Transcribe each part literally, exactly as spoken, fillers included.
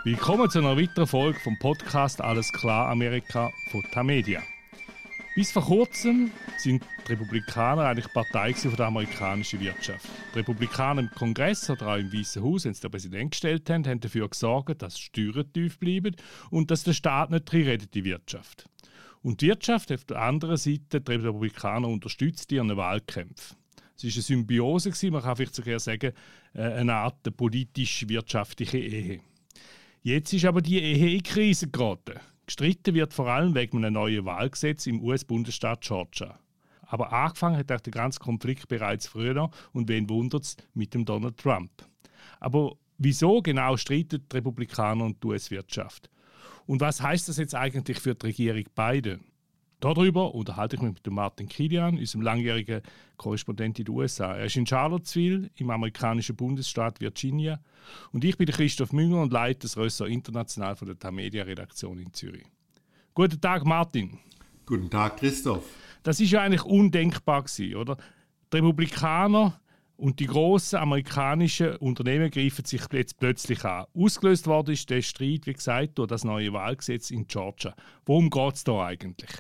Willkommen zu einer weiteren Folge vom Podcast «Alles klar Amerika» von Tamedia. Bis vor kurzem sind die Republikaner eigentlich Partei von der amerikanischen Wirtschaft. Die Republikaner im Kongress oder auch im Weißen Haus, wenn sie den Präsidenten gestellt haben, haben dafür gesorgt, dass die Steuern tief bleiben und dass der Staat nicht reinredet in die Wirtschaft. Und die Wirtschaft auf der anderen Seite, die Republikaner unterstützt ihren Wahlkämpfe. Es war eine Symbiose, man kann vielleicht sogar sagen, eine Art politisch-wirtschaftliche Ehe. Jetzt ist aber die Ehe in Krise geraten. Gestritten wird vor allem wegen einem neuen Wahlgesetz im U S-Bundesstaat Georgia. Aber angefangen hat der ganze Konflikt bereits früher und wen wundert es mit dem Donald Trump. Aber wieso genau streiten die Republikaner und die U S-Wirtschaft? Und was heißt das jetzt eigentlich für die Regierung Biden? Darüber unterhalte ich mich mit Martin Kilian, unserem langjährigen Korrespondent in den U S A. Er ist in Charlottesville im amerikanischen Bundesstaat Virginia und ich bin Christoph Münger und leite das Ressort International von der Tamedia-Redaktion in Zürich. Guten Tag, Martin. Guten Tag, Christoph. Das ist ja eigentlich undenkbar gewesen, oder? Die Republikaner und die grossen amerikanischen Unternehmen greifen sich jetzt plötzlich an. Ausgelöst worden ist der Streit, wie gesagt, durch das neue Wahlgesetz in Georgia. Worum geht es da eigentlich?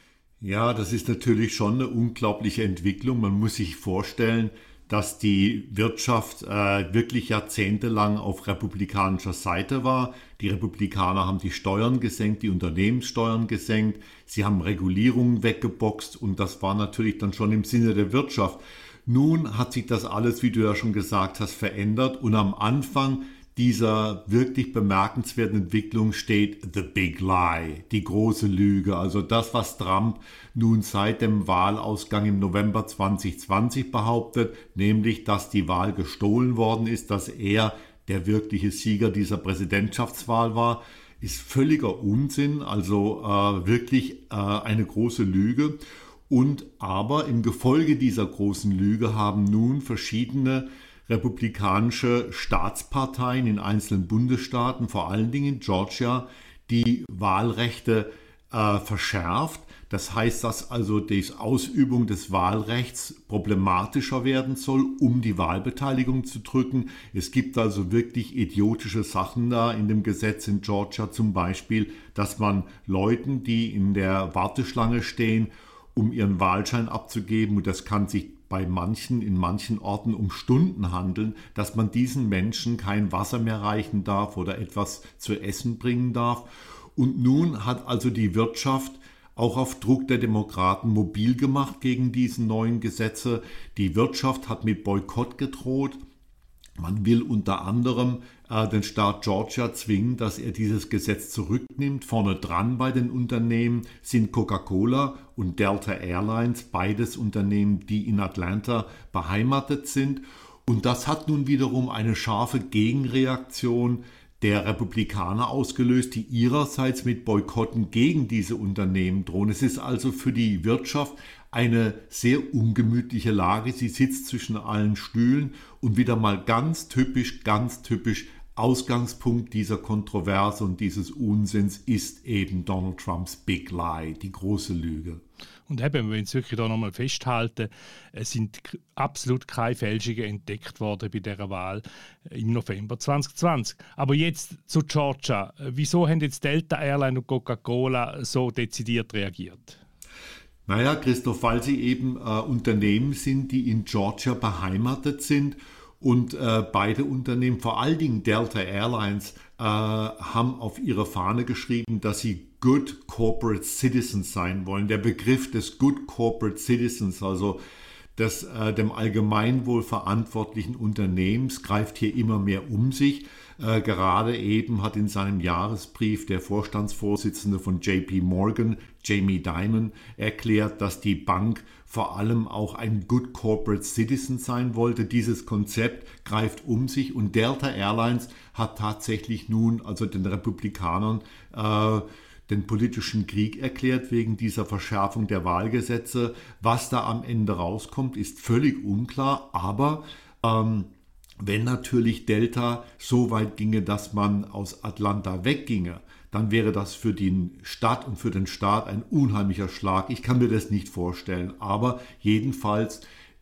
Ja, das ist natürlich schon eine unglaubliche Entwicklung. Man muss sich vorstellen, dass die Wirtschaft äh, wirklich jahrzehntelang auf republikanischer Seite war. Die Republikaner haben die Steuern gesenkt, die Unternehmenssteuern gesenkt. Sie haben Regulierungen weggeboxt und das war natürlich dann schon im Sinne der Wirtschaft. Nun hat sich das alles, wie du ja schon gesagt hast, verändert und am Anfang dieser wirklich bemerkenswerten Entwicklung steht The Big Lie, die große Lüge. Also das, was Trump nun seit dem Wahlausgang im November zwanzig zwanzig behauptet, nämlich, dass die Wahl gestohlen worden ist, dass er der wirkliche Sieger dieser Präsidentschaftswahl war, ist völliger Unsinn, also äh, wirklich äh, eine große Lüge. Und aber im Gefolge dieser großen Lüge haben nun verschiedene republikanische Staatsparteien in einzelnen Bundesstaaten, vor allen Dingen in Georgia, die Wahlrechte äh, verschärft. Das heißt, dass also die Ausübung des Wahlrechts problematischer werden soll, um die Wahlbeteiligung zu drücken. Es gibt also wirklich idiotische Sachen da in dem Gesetz in Georgia, zum Beispiel, dass man Leuten, die in der Warteschlange stehen, um ihren Wahlschein abzugeben, und das kann sich bei manchen, in manchen Orten um Stunden handeln, dass man diesen Menschen kein Wasser mehr reichen darf oder etwas zu essen bringen darf. Und nun hat also die Wirtschaft auch auf Druck der Demokraten mobil gemacht gegen diese neuen Gesetze. Die Wirtschaft hat mit Boykott gedroht. Man will unter anderem äh, den Staat Georgia zwingen, dass er dieses Gesetz zurücknimmt. Vorne dran bei den Unternehmen sind Coca-Cola und Delta Airlines, beides Unternehmen, die in Atlanta beheimatet sind. Und das hat nun wiederum eine scharfe Gegenreaktion der Republikaner ausgelöst, die ihrerseits mit Boykotten gegen diese Unternehmen drohen. Es ist also für die Wirtschaft eine sehr ungemütliche Lage. Sie sitzt zwischen allen Stühlen und wieder mal ganz typisch, ganz typisch Ausgangspunkt dieser Kontroverse und dieses Unsinns ist eben Donald Trumps Big Lie, die große Lüge. Und eben, wenn wir es wirklich da nochmal festhalten, es sind absolut keine Fälschungen entdeckt worden bei dieser Wahl im November zwanzig zwanzig. Aber jetzt zu Georgia. Wieso haben jetzt Delta Airlines und Coca-Cola so dezidiert reagiert? Naja, Christoph, weil sie eben äh, Unternehmen sind, die in Georgia beheimatet sind. Und äh, beide Unternehmen, vor allen Dingen Delta Airlines, äh, haben auf ihre Fahne geschrieben, dass sie Good Corporate Citizens sein wollen. Der Begriff des Good Corporate Citizens, also des äh, dem Allgemeinwohl verantwortlichen Unternehmens, greift hier immer mehr um sich. Äh, gerade eben hat in seinem Jahresbrief der Vorstandsvorsitzende von J P Morgan, Jamie Dimon, erklärt, dass die Bank vor allem auch ein Good Corporate Citizen sein wollte. Dieses Konzept greift um sich und Delta Airlines hat tatsächlich nun also den Republikanern äh, den politischen Krieg erklärt wegen dieser Verschärfung der Wahlgesetze. Was da am Ende rauskommt, ist völlig unklar, aber ähm, wenn natürlich Delta so weit ginge, dass man aus Atlanta wegginge, dann wäre das für die Stadt und für den Staat ein unheimlicher Schlag. Ich kann mir das nicht vorstellen, aber jedenfalls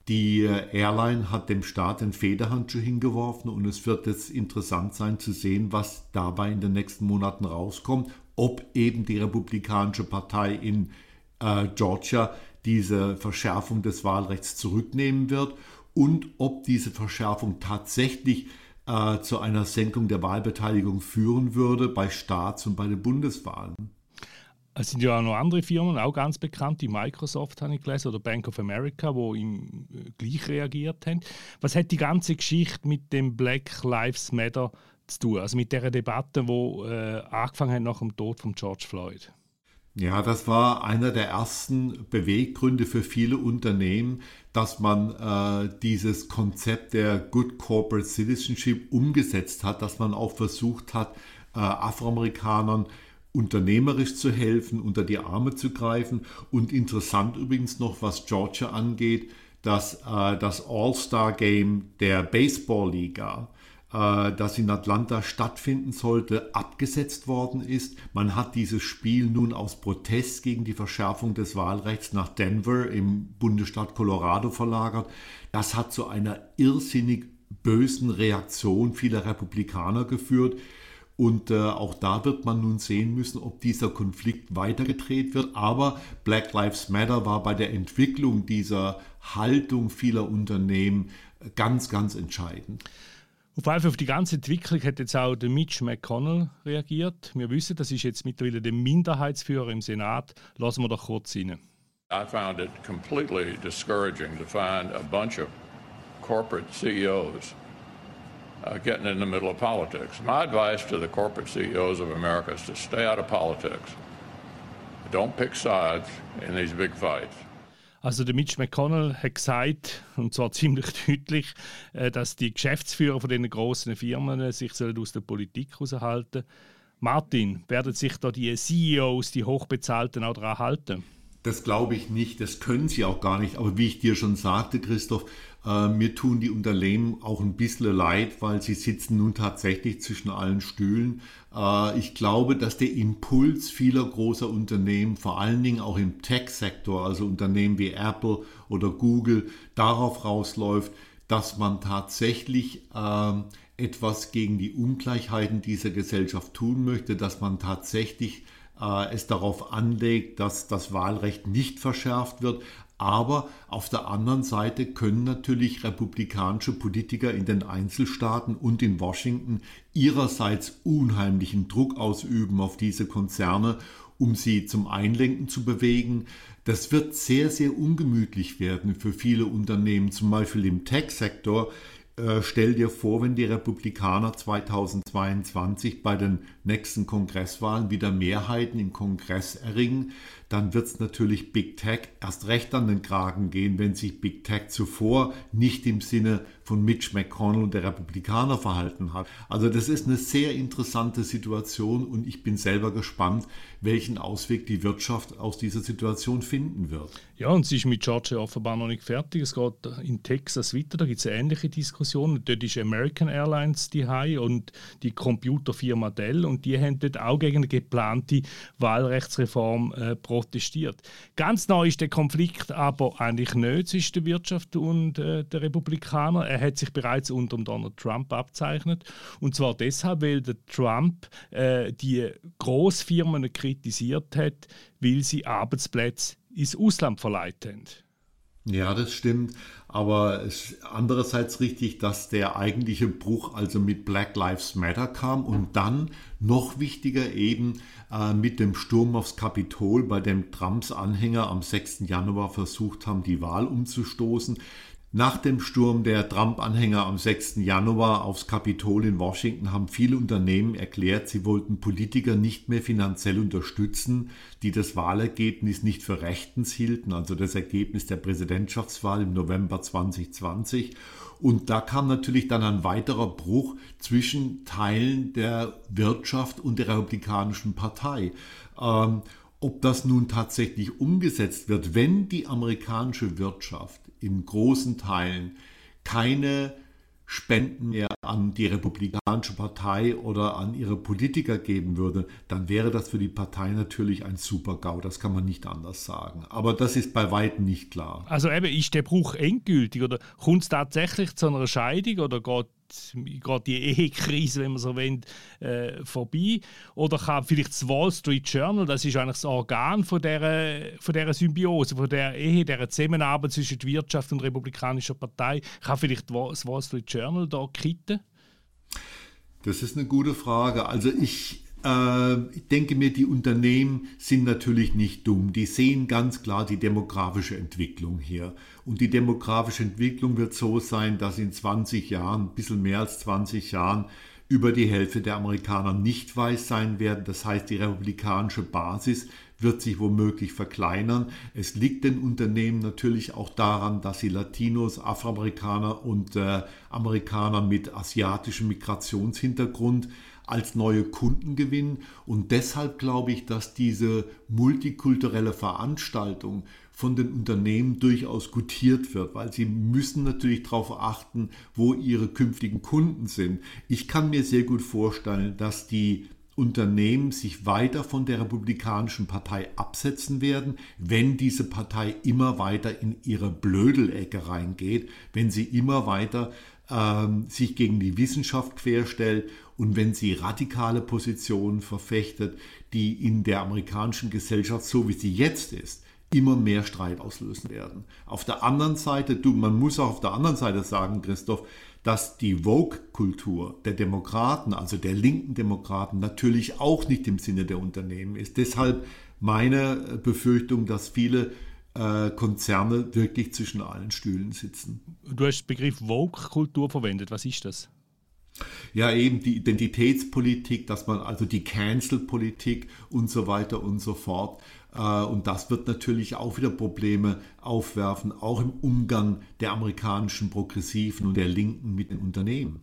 Die Airline hat dem Staat den Federhandschuh hingeworfen und es wird jetzt interessant sein zu sehen, was dabei in den nächsten Monaten rauskommt, ob eben die Republikanische Partei in äh, Georgia diese Verschärfung des Wahlrechts zurücknehmen wird und ob diese Verschärfung tatsächlich äh, zu einer Senkung der Wahlbeteiligung führen würde bei Staats- und bei den Bundeswahlen. Es sind ja auch noch andere Firmen, auch ganz bekannt, die Microsoft habe ich gelesen, oder Bank of America, die ihm gleich reagiert haben. Was hat die ganze Geschichte mit dem Black Lives Matter zu tun? Also mit der Debatte, die äh, angefangen hat nach dem Tod von George Floyd? Ja, das war einer der ersten Beweggründe für viele Unternehmen, dass man äh, dieses Konzept der Good Corporate Citizenship umgesetzt hat, dass man auch versucht hat, äh, Afroamerikanern unternehmerisch zu helfen, unter die Arme zu greifen. Und interessant übrigens noch, was Georgia angeht, dass äh, das All-Star-Game der Baseball-Liga, äh, das in Atlanta stattfinden sollte, abgesetzt worden ist. Man hat dieses Spiel nun aus Protest gegen die Verschärfung des Wahlrechts nach Denver im Bundesstaat Colorado verlagert. Das hat zu einer irrsinnig bösen Reaktion vieler Republikaner geführt. Und äh, auch da wird man nun sehen müssen, ob dieser Konflikt weitergedreht wird. Aber Black Lives Matter war bei der Entwicklung dieser Haltung vieler Unternehmen ganz, ganz entscheidend. Auf jeden Fall auf die ganze Entwicklung hat jetzt auch der Mitch McConnell reagiert. Wir wissen, das ist jetzt mittlerweile der Minderheitsführer im Senat. Lassen wir doch kurz rein. I found it completely discouraging to find a bunch of corporate C E Os Uh, getting in the middle of politics. My advice to the corporate C E Os of America is to stay out of politics. Don't pick sides in these big fights. Also der Mitch McConnell hat gesagt, und zwar ziemlich deutlich, dass die Geschäftsführer von diesen grossen Firmen sich aus der Politik heraushalten sollen. Martin, werden sich da die C E Os, die Hochbezahlten, auch daran halten? Das glaube ich nicht, das können sie auch gar nicht. Aber wie ich dir schon sagte, Christoph, äh, mir tun die Unternehmen auch ein bisschen leid, weil sie sitzen nun tatsächlich zwischen allen Stühlen. Äh, ich glaube, dass der Impuls vieler großer Unternehmen, vor allen Dingen auch im Tech-Sektor, also Unternehmen wie Apple oder Google, darauf rausläuft, dass man tatsächlich äh, etwas gegen die Ungleichheiten dieser Gesellschaft tun möchte, dass man tatsächlich es darauf anlegt, dass das Wahlrecht nicht verschärft wird. Aber auf der anderen Seite können natürlich republikanische Politiker in den Einzelstaaten und in Washington ihrerseits unheimlichen Druck ausüben auf diese Konzerne, um sie zum Einlenken zu bewegen. Das wird sehr, sehr ungemütlich werden für viele Unternehmen, zum Beispiel im Tech-Sektor. Äh, stell dir vor, wenn die Republikaner zweitausendzweiundzwanzig bei den nächsten Kongresswahlen wieder Mehrheiten im Kongress erringen, dann wird es natürlich Big Tech erst recht an den Kragen gehen, wenn sich Big Tech zuvor nicht im Sinne von Mitch McConnell und der Republikaner verhalten hat. Also das ist eine sehr interessante Situation und ich bin selber gespannt, welchen Ausweg die Wirtschaft aus dieser Situation finden wird. Ja, und sie ist mit Georgia offenbar noch nicht fertig. Es geht in Texas weiter, da gibt es eine ähnliche Diskussion. Dort ist American Airlines die Hai und die Computerfirma Dell und die haben dort auch gegen eine geplante Wahlrechtsreform äh, protestiert. Ganz neu ist der Konflikt aber eigentlich nicht zwischen der Wirtschaft und äh, den Republikanern. Er hat sich bereits unter Donald Trump abzeichnet. Und zwar deshalb, weil der Trump äh, die Grossfirmen kritisiert hat, weil sie Arbeitsplätze ins Ausland verleiht haben. Ja, das stimmt. Aber es ist andererseits richtig, dass der eigentliche Bruch also mit Black Lives Matter kam und dann noch wichtiger eben äh, mit dem Sturm aufs Kapitol, bei dem Trumps Anhänger am sechsten Januar versucht haben, die Wahl umzustoßen. Nach dem Sturm der Trump-Anhänger am sechsten Januar aufs Kapitol in Washington haben viele Unternehmen erklärt, sie wollten Politiker nicht mehr finanziell unterstützen, die das Wahlergebnis nicht für rechtens hielten, also das Ergebnis der Präsidentschaftswahl im November zwanzig zwanzig. Und da kam natürlich dann ein weiterer Bruch zwischen Teilen der Wirtschaft und der Republikanischen Partei. Ähm, ob das nun tatsächlich umgesetzt wird, wenn die amerikanische Wirtschaft in großen Teilen keine Spenden mehr an die Republikanische Partei oder an ihre Politiker geben würde, dann wäre das für die Partei natürlich ein Super-GAU. Das kann man nicht anders sagen. Aber das ist bei weitem nicht klar. Also eben, ist der Bruch endgültig oder kommt es tatsächlich zu einer Scheidung oder geht gerade die Ehekrise, wenn man so will, äh, vorbei? Oder kann vielleicht das Wall Street Journal, das ist eigentlich das Organ von dieser, von dieser Symbiose, von der Ehe, dieser Zusammenarbeit zwischen der Wirtschaft und der Republikanischen Partei, kann vielleicht das Wall Street Journal da kitten? Das ist eine gute Frage. Also ich, äh, ich denke mir, die Unternehmen sind natürlich nicht dumm. Die sehen ganz klar die demografische Entwicklung hier. Und die demografische Entwicklung wird so sein, dass in zwanzig Jahren, ein bisschen mehr als zwanzig Jahren, über die Hälfte der Amerikaner nicht weiß sein werden. Das heißt, die republikanische Basis wird sich womöglich verkleinern. Es liegt den Unternehmen natürlich auch daran, dass sie Latinos, Afroamerikaner und äh, Amerikaner mit asiatischem Migrationshintergrund als neue Kunden gewinnen. Und deshalb glaube ich, dass diese multikulturelle Veranstaltung von den Unternehmen durchaus gutiert wird, weil sie müssen natürlich darauf achten, wo ihre künftigen Kunden sind. Ich kann mir sehr gut vorstellen, dass die Unternehmen sich weiter von der Republikanischen Partei absetzen werden, wenn diese Partei immer weiter in ihre Blödelecke reingeht, wenn sie immer weiter ähm, sich gegen die Wissenschaft querstellt und wenn sie radikale Positionen verfechtet, die in der amerikanischen Gesellschaft, so wie sie jetzt ist, immer mehr Streit auslösen werden. Auf der anderen Seite, du, man muss auch auf der anderen Seite sagen, Christoph, dass die Woke-Kultur der Demokraten, also der linken Demokraten, natürlich auch nicht im Sinne der Unternehmen ist. Deshalb meine Befürchtung, dass viele äh, Konzerne wirklich zwischen allen Stühlen sitzen. Du hast den Begriff Woke-Kultur verwendet. Was ist das? Ja, eben die Identitätspolitik, dass man also die Cancel-Politik und so weiter und so fort. Und das wird natürlich auch wieder Probleme aufwerfen, auch im Umgang der amerikanischen Progressiven und der Linken mit den Unternehmen.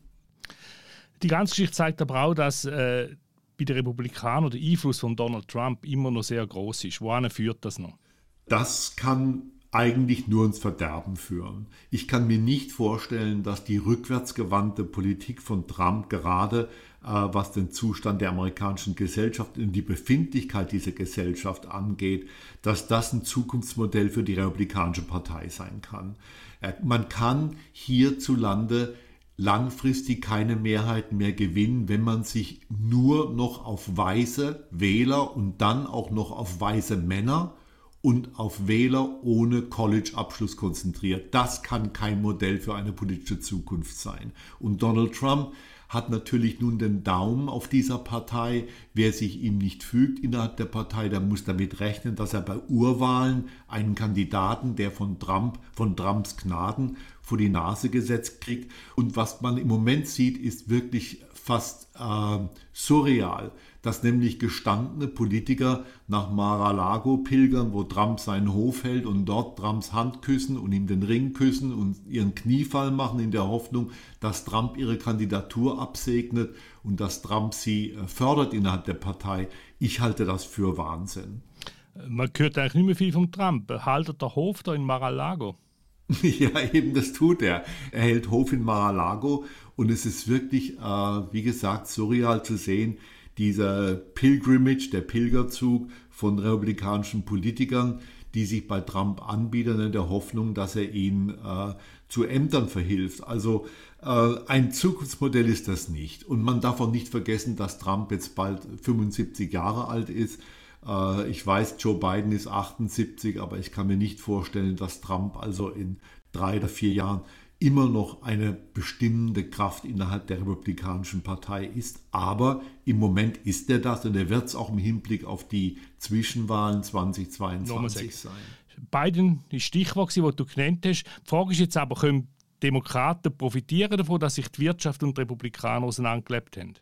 Die ganze Geschichte zeigt aber auch, dass äh, bei den Republikanern der Einfluss von Donald Trump immer noch sehr groß ist. Wohin führt das noch? Das kann eigentlich nur ins Verderben führen. Ich kann mir nicht vorstellen, dass die rückwärtsgewandte Politik von Trump gerade äh, was den Zustand der amerikanischen Gesellschaft und die Befindlichkeit dieser Gesellschaft angeht, dass das ein Zukunftsmodell für die Republikanische Partei sein kann. Äh, man kann hierzulande langfristig keine Mehrheiten mehr gewinnen, wenn man sich nur noch auf weiße Wähler und dann auch noch auf weiße Männer und auf Wähler ohne College-Abschluss konzentriert. Das kann kein Modell für eine politische Zukunft sein. Und Donald Trump hat natürlich nun den Daumen auf dieser Partei. Wer sich ihm nicht fügt innerhalb der Partei, der muss damit rechnen, dass er bei Urwahlen einen Kandidaten, der von Trump, von Trumps Gnaden vor die Nase gesetzt kriegt. Und was man im Moment sieht, ist wirklich fast äh, surreal, dass nämlich gestandene Politiker nach Mar-a-Lago pilgern, wo Trump seinen Hof hält und dort Trumps Hand küssen und ihm den Ring küssen und ihren Kniefall machen in der Hoffnung, dass Trump ihre Kandidatur absegnet und dass Trump sie fördert innerhalb der Partei. Ich halte das für Wahnsinn. Man hört eigentlich nicht mehr viel von Trump. Haltet der Hof da in Mar-a-Lago? Ja, eben, das tut er. Er hält Hof in Mar-a-Lago und es ist wirklich, äh, wie gesagt, surreal zu sehen, dieser Pilgrimage, der Pilgerzug von republikanischen Politikern, die sich bei Trump anbieten in der Hoffnung, dass er ihnen äh, zu Ämtern verhilft. Also äh, ein Zukunftsmodell ist das nicht. Und man darf auch nicht vergessen, dass Trump jetzt bald fünfundsiebzig Jahre alt ist. Äh, ich weiß, Joe Biden ist achtundsiebzig, aber ich kann mir nicht vorstellen, dass Trump also in drei oder vier Jahren immer noch eine bestimmende Kraft innerhalb der Republikanischen Partei ist. Aber im Moment ist er das und er wird es auch im Hinblick auf die Zwischenwahlen zweitausendzweiundzwanzig sein. Biden ist Stichwort, das du genannt hast. Die Frage ist jetzt aber, können Demokraten profitieren davon, dass sich die Wirtschaft und die Republikaner auseinandergelebt haben?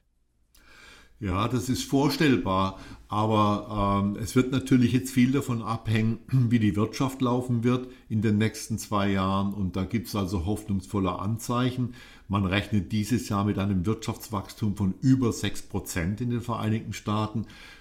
Ja, das ist vorstellbar, aber ähm, es wird natürlich jetzt viel davon abhängen, wie die Wirtschaft laufen wird in den nächsten zwei Jahren und da gibt es also hoffnungsvolle Anzeichen. Man rechnet dieses Jahr mit einem Wirtschaftswachstum von über sechs Prozent in den Vereinigten Staaten.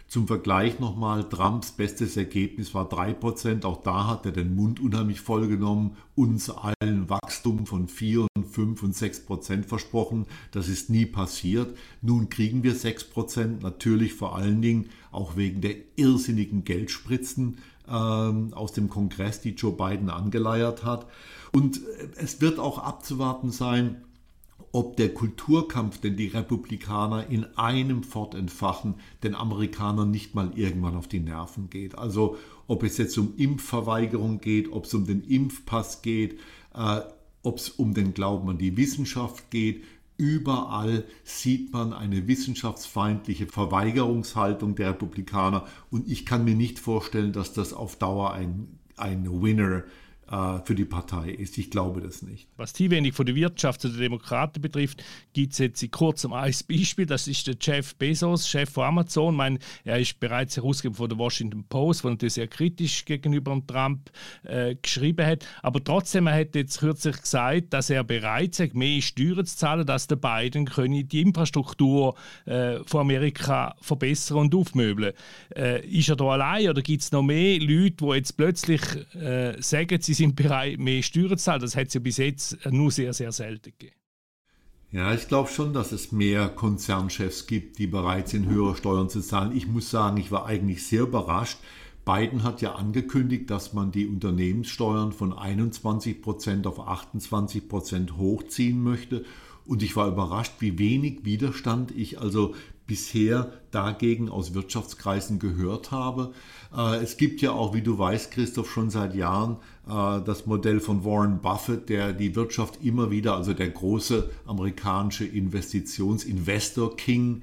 Zum Vergleich nochmal, Trumps bestes Ergebnis war drei Prozent. Auch da hat er den Mund unheimlich voll genommen, uns allen Wachstum von vier, fünf und sechs Prozent versprochen. Das ist nie passiert. Nun kriegen wir sechs Prozent, natürlich vor allen Dingen auch wegen der irrsinnigen Geldspritzen äh, aus dem Kongress, die Joe Biden angeleiert hat. Und es wird auch abzuwarten sein, ob der Kulturkampf, den die Republikaner in einem fort entfachen, den Amerikanern nicht mal irgendwann auf die Nerven geht. Also ob es jetzt um Impfverweigerung geht, ob es um den Impfpass geht, äh, ob es um den Glauben an die Wissenschaft geht. Überall sieht man eine wissenschaftsfeindliche Verweigerungshaltung der Republikaner. Und ich kann mir nicht vorstellen, dass das auf Dauer ein, ein Winner für die Partei ist. Ich glaube das nicht. Was die Einwendung von der Wirtschaft zu den Demokraten betrifft, gibt es jetzt in kurzem ein Beispiel. Das ist der Jeff Bezos, Chef von Amazon. Ich meine, er ist bereits Herausgeber von der Washington Post, der natürlich sehr kritisch gegenüber Trump äh, geschrieben hat. Aber trotzdem, er hat jetzt kürzlich gesagt, dass er bereit ist, mehr Steuern zu zahlen, dass der Biden könne die Infrastruktur äh, von Amerika verbessern und aufmöbeln. Äh, ist er da allein oder gibt es noch mehr Leute, die jetzt plötzlich äh, sagen, sie sind bereit, mehr Steuern zu zahlen? Das hat es ja bis jetzt nur sehr, sehr selten gegeben. Ja, ich glaube schon, dass es mehr Konzernchefs gibt, die bereit sind, höhere Steuern zu zahlen. Ich muss sagen, ich war eigentlich sehr überrascht. Biden hat ja angekündigt, dass man die Unternehmenssteuern von einundzwanzig Prozent auf achtundzwanzig Prozent hochziehen möchte. Und ich war überrascht, wie wenig Widerstand ich also bisher dagegen aus Wirtschaftskreisen gehört habe. Es gibt ja auch, wie du weißt, Christoph, schon seit Jahren das Modell von Warren Buffett, der die Wirtschaft immer wieder, also der große amerikanische Investitions-Investor King,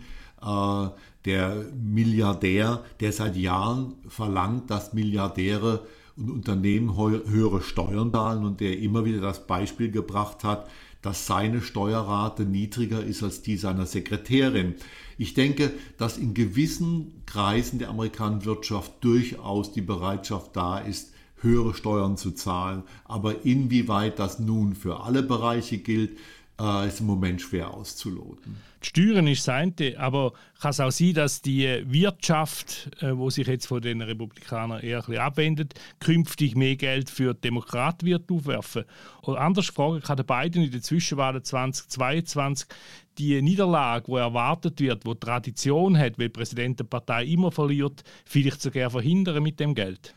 der Milliardär, der seit Jahren verlangt, dass Milliardäre und Unternehmen höhere Steuern zahlen und der immer wieder das Beispiel gebracht hat, dass seine Steuerrate niedriger ist als die seiner Sekretärin. Ich denke, dass in gewissen Kreisen der amerikanischen Wirtschaft durchaus die Bereitschaft da ist, höhere Steuern zu zahlen. Aber inwieweit das nun für alle Bereiche gilt, äh, ist im Moment schwer auszuloten. Die Steuern ist das eine, aber kann es auch sein, dass die Wirtschaft, äh, wo sich jetzt von den Republikanern eher ein bisschen abwendet, künftig mehr Geld für die Demokraten wird aufwerfen? Oder anders gefragt, kann der Biden in den Zwischenwahlen zweitausendzweiundzwanzig die Niederlage, die erwartet wird, die Tradition hat, weil die Präsident der Partei immer verliert, vielleicht sogar verhindern mit dem Geld?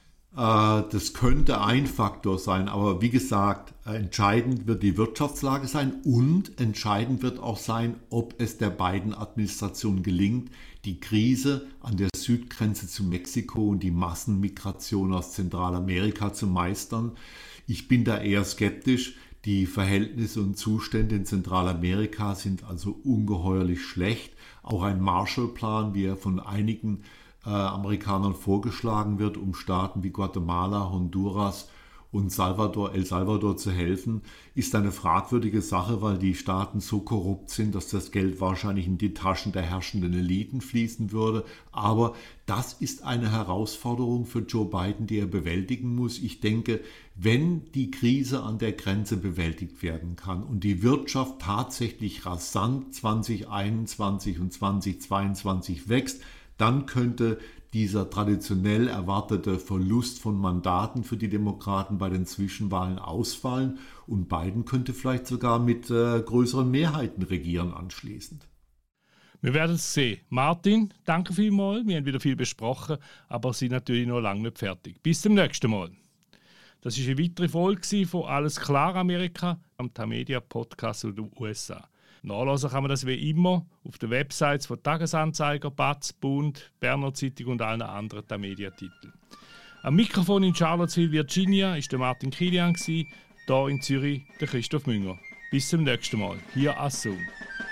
Das könnte ein Faktor sein, aber wie gesagt, entscheidend wird die Wirtschaftslage sein und entscheidend wird auch sein, ob es der Biden-Administration gelingt, die Krise an der Südgrenze zu Mexiko und die Massenmigration aus Zentralamerika zu meistern. Ich bin da eher skeptisch. Die Verhältnisse und Zustände in Zentralamerika sind also ungeheuerlich schlecht. Auch ein Marshallplan, wie er von einigen Äh, Amerikanern vorgeschlagen wird, um Staaten wie Guatemala, Honduras und Salvador, El Salvador zu helfen, ist eine fragwürdige Sache, weil die Staaten so korrupt sind, dass das Geld wahrscheinlich in die Taschen der herrschenden Eliten fließen würde. Aber das ist eine Herausforderung für Joe Biden, die er bewältigen muss. Ich denke, wenn die Krise an der Grenze bewältigt werden kann und die Wirtschaft tatsächlich rasant zwanzig einundzwanzig und zwanzig zweiundzwanzig wächst, dann könnte dieser traditionell erwartete Verlust von Mandaten für die Demokraten bei den Zwischenwahlen ausfallen und Biden könnte vielleicht sogar mit äh, größeren Mehrheiten regieren anschließend. Wir werden es sehen. Martin, danke vielmals. Wir haben wieder viel besprochen, aber sind natürlich noch lange nicht fertig. Bis zum nächsten Mal. Das war eine weitere Folge von «Alles klar Amerika» am Tamedia Podcast aus den U S A. Nachlesen kann man das wie immer auf den Websites von Tagesanzeiger, Batz, Bund, Berner Zeitung und allen anderen Tamedia-Titeln. Am Mikrofon in Charlottesville, Virginia, war der Martin Kilian, hier in Zürich der Christoph Münger. Bis zum nächsten Mal, hier Assum.